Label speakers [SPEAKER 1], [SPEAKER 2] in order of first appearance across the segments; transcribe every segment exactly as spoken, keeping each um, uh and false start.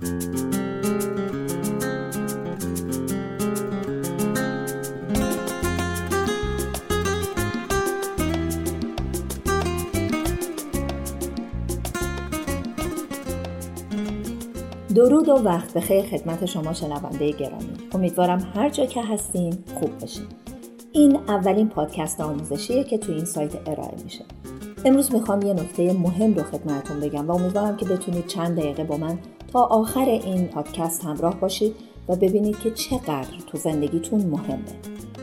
[SPEAKER 1] درود و وقت بخیر خدمت شما شنونده گرامی. امیدوارم هر جا که هستین خوب باشین. این اولین پادکست آموزشیه که تو این سایت ارائه میشه. امروز میخوام یه نکته مهم رو خدمتتون بگم و امیدوارم که بتونید چند دقیقه با من تا آخر این پادکست همراه باشید و ببینید که چقدر تو زندگیتون مهمه.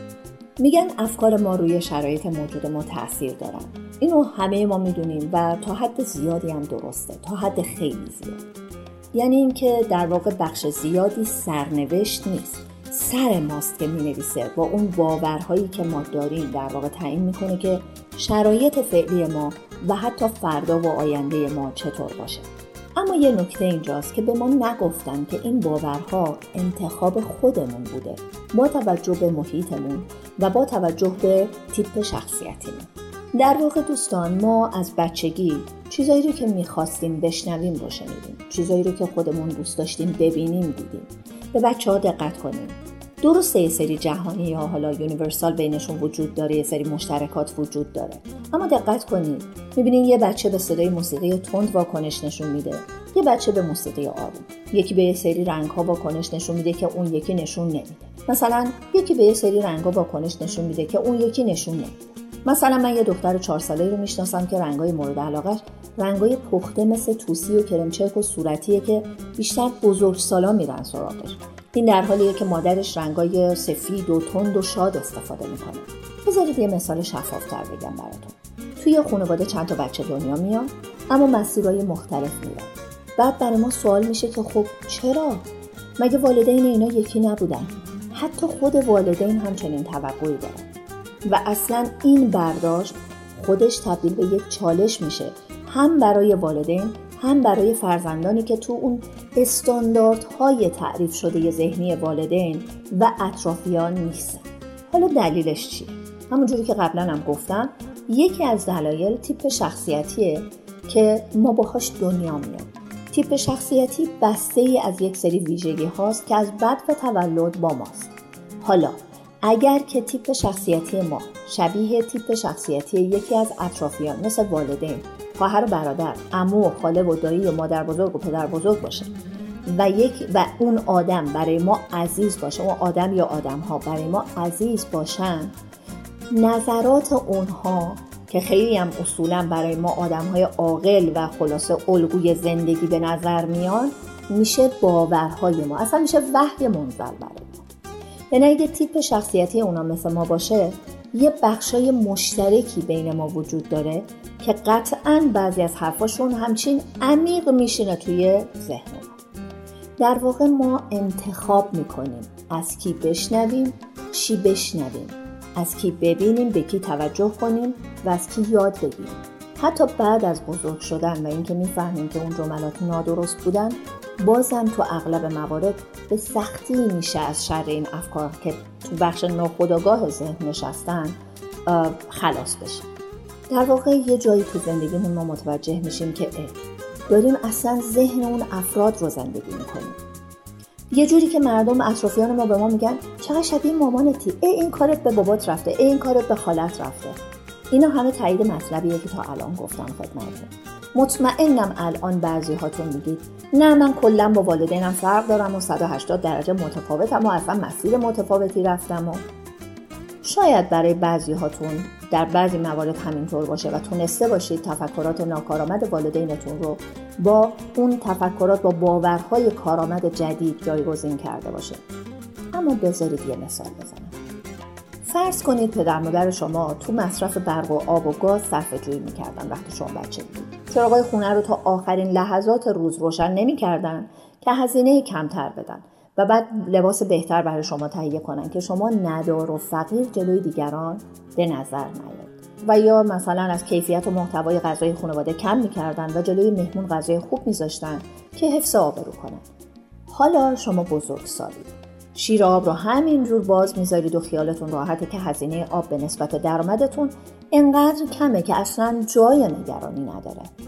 [SPEAKER 1] میگن افکار ما روی شرایط موجود ما تأثیر دارن. اینو همه ما میدونیم و تا حد زیادی هم درسته، تا حد خیلی زیاد. یعنی این که در واقع بخش زیادی سرنوشت نیست، سر ماست که می نویسه با اون باورهایی که ما داریم در واقع تعیین میکنه که شرایط فعلی ما و حتی فردا و آینده ما چطور باشه. اما یه نکته اینجاست که به ما نگفتن که این باورها انتخاب خودمون بوده با توجه به محیطمون و با توجه به تیپ شخصیتیمون. در واقع دوستان، ما از بچگی چیزایی رو که می‌خواستیم بشنویم رو شنیدیم، چیزایی رو که خودمون دوست داشتیم ببینیم دیدیم. به بچه‌ها دقت کنیم. درسته یه سری جهانی یا حالا یونیورسال بینشون وجود داره، یه سری مشترکات وجود داره، اما دقت کنید می‌بینین یه بچه به صدای موسیقی تند واکنش نشون میده، یه بچه به موسیقی آروم، یکی به یه سری رنگ‌ها واکنش نشون میده که اون یکی نشون نمیده. مثلا یکی به یه سری رنگ‌ها واکنش نشون میده که اون یکی نشون نمیده. مثلا من یه دختر چهار ساله‌ای رو میشناسم که رنگای مورد علاقه‌اش رنگای پخته مثل توسی و کرمچرک و صورتیه که بیشتر بزرگسالا میرن سراغش. این در حالیه که مادرش رنگای سفید و تند و شاد استفاده میکنه. بذارید یه مثال شفافتر بگم براتون. توی خانواده چند تا بچه دنیا میاد، اما مسیرهای مختلف میرن. بعد برای ما سوال میشه که خب چرا؟ مگه والدین اینا یکی نبودن؟ حتی خود والدین هم چنین توقعی دارن. و اصلا این برداشت خودش تبدیل به یک چالش میشه، هم برای والدین هم برای فرزندانی که تو اون استانداردهای تعریف شده ذهنی والدین و اطرافیان نیستن. حالا دلیلش چیه؟ همونجوری که قبلا هم گفتم، یکی از دلایل تیپ شخصیتیه که ما باهاش دنیا میام. تیپ شخصیتی بسته ای از یک سری ویژگی هاست که از بدو تولد با ماست. حالا اگر که تیپ شخصیتی ما شبیه تیپ شخصیتی یکی از اطرافیان مثل والدین، خواهر و برادر، عمو و خاله و دایی و مادر بزرگ و پدر بزرگ باشه و یک و اون آدم برای ما عزیز باشه، اون آدم یا آدم ها برای ما عزیز باشن، نظرات اونها که خیلی هم اصولا برای ما آدم های عاقل و خلاصه الگوی زندگی به نظر میان، میشه باورهای ما، اصلا میشه وحی منزل برای ما. یعنی اگه تیپ شخصیتی اونا مثل ما باشه، یه بخشای مشترکی بین ما وجود داره که قطعاً بعضی از حرفاشون همچین عمیق میشینه توی ذهن ما. در واقع ما انتخاب میکنیم از کی بشنویم، چی بشنویم، از کی ببینیم، به کی توجه کنیم و از کی یاد بگیریم. حتی بعد از بزرگ شدن و اینکه میفهمیم که اون جملات نادرست بودن، بازم تو اغلب موارد به سختی میشه از شر این افکار که تو بخش ناخودآگاه ذهن نشستن خلاص بشیم. در واقع یه جایی تو زندگیمون ما متوجه میشیم که داریم اصلا ذهن اون افراد رو زندگی میکنیم. یه جوری که مردم اطرافیان ما به ما میگن چقدر شبیه مامانتی، ای این کارت به بابات رفته، ای این کارت به خالت رفته. اینا همه تایید مطلبیه که تا الان گفتم خدمتتون. مطمئنم الان بعضی هاتون میگید نه من کلا با والدینم فرق دارم و صد و هشتاد درجه متفاوتم و اصلا مسیر متفاوتی رفتم. و شاید برای بعضی هاتون در بعضی موارد همینطور باشه و تونسته باشید تفکرات ناکارآمد والدینتون رو با اون تفکرات با باورهای کارآمد جدید جایگزین کرده باشه. اما بذارید یه مثال بزنم. فرض کنید پدر مادر شما تو مصرف برق و آب و گاز صرفه‌جویی می‌کردن وقتی شما بچه بودید. چراغای خونه رو تا آخرین لحظات روز روشن نمی‌کردن که هزینه کمتر بدن و بعد لباس بهتر برای شما تهیه کنن که شما ندار و فقیر جلوی دیگران به نظر نیاد. و یا مثلا از کیفیت و محتوای غذای خانواده کم می‌کردن و جلوی مهمون غذای خوب می‌ذاشتن که حفظ آبرو کنن. حالا شما بزرگسالید. شیر آب رو همینجور باز میذارید و خیالتون راحته که هزینه آب به نسبت درآمدتون انقدر کمه که اصلا جای نگرانی نداره.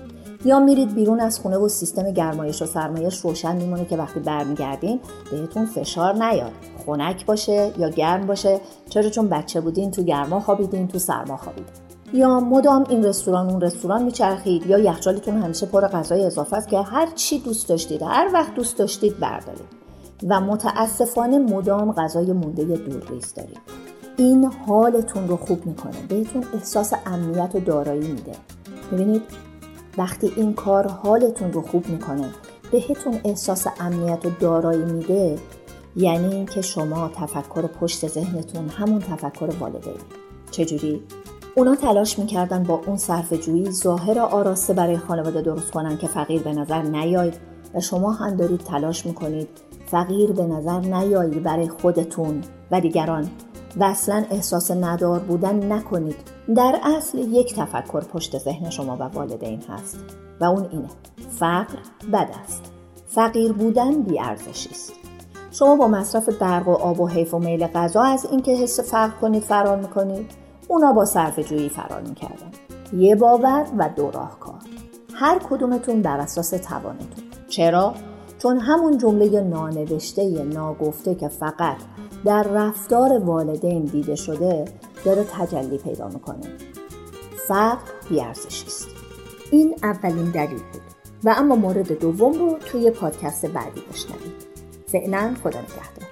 [SPEAKER 1] یا میرید بیرون از خونه و سیستم گرمایش و سرمایش روشن میمونه که وقتی برمیگردین بهتون فشار نیاد، خنک باشه یا گرم باشه، چرا؟ چون بچه بودین تو گرما خوابیدین، تو سرما خوابیدین. یا مدام این رستوران اون رستوران میچرخید، یا یخچالتون همیشه پر غذای اضافه است که هر چی دوست داشتید هر وقت دوست داشتید بردارید و متاسفانه مدام غذای مونده دورریز دارید. این حالتون رو خوب میکنه، بهتون احساس امنیت و دارایی میده. ببینید وقتی این کار حالتون رو خوب میکنه، بهتون احساس امنیت و دارایی میده، یعنی این که شما تفکر پشت ذهنتون همون تفکر والدین. چجوری؟ اونا تلاش میکردن با اون صرفه‌جویی ظاهر آراسته برای خانواده درست کنن که فقیر به نظر نیایید و شما هم دارید تلاش میکنید فقیر به نظر نیایید برای خودتون و دیگران و اصلا احساس ندار بودن نکنید. در اصل یک تفکر پشت ذهن شما و والدین هست و اون اینه: فقر بد است، فقیر بودن بی‌ارزشی است. شما با مصرف برق و آب و حیف و میل غذا از اینکه حس فقر کنید فرار میکنید، اونا با صرفه‌جویی فرار میکردن. یه باور و دو راهکار، هر کدومتون بر اساس توانتون. چرا؟ چون همون جمله نانوشته ناگفته که فقط در رفتار والدین دیده شده داره تجلی پیدا میکنه: فقر بی‌ارزشی است. این اولین دلیل بود و اما مورد دوم رو توی پادکست بعدی بشنوید. فعلا خدا نگهدار.